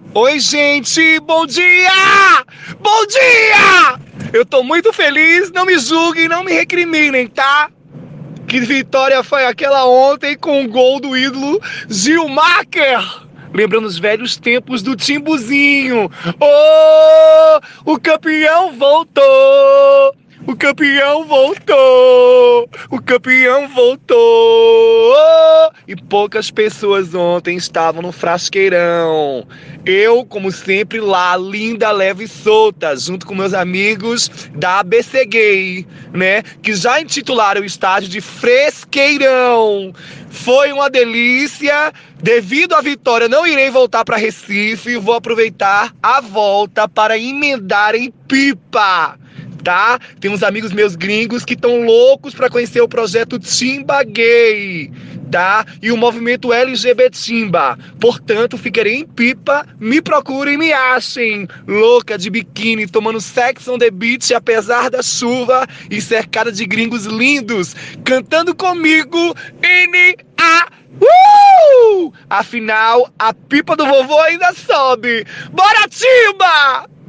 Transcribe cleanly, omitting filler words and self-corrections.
Oi, gente, bom dia! Bom dia! Eu tô muito feliz, não me julguem, não me recriminem, tá? Que vitória foi aquela ontem com o gol do ídolo Gilmacher! Lembrando os velhos tempos do Timbuzinho. Oh, o campeão voltou! O campeão voltou! O campeão voltou! E poucas pessoas ontem estavam no Frasqueirão. Eu, como sempre, lá, linda, leve e solta, junto com meus amigos da ABC Gay, né? Que já intitularam o estádio de Fresqueirão. Foi uma delícia. Devido à vitória, não irei voltar para Recife. Vou aproveitar a volta para emendar em Pipa. Tá? Tem uns amigos meus gringos que estão loucos para conhecer o projeto Timba Gay, tá? E o movimento LGBT Timba. Portanto, ficarei em Pipa, me procurem e me achem. Louca de biquíni, tomando sex on the beach, apesar da chuva, e cercada de gringos lindos, cantando comigo N.A. Afinal, a pipa do vovô ainda sobe. Bora, Timba!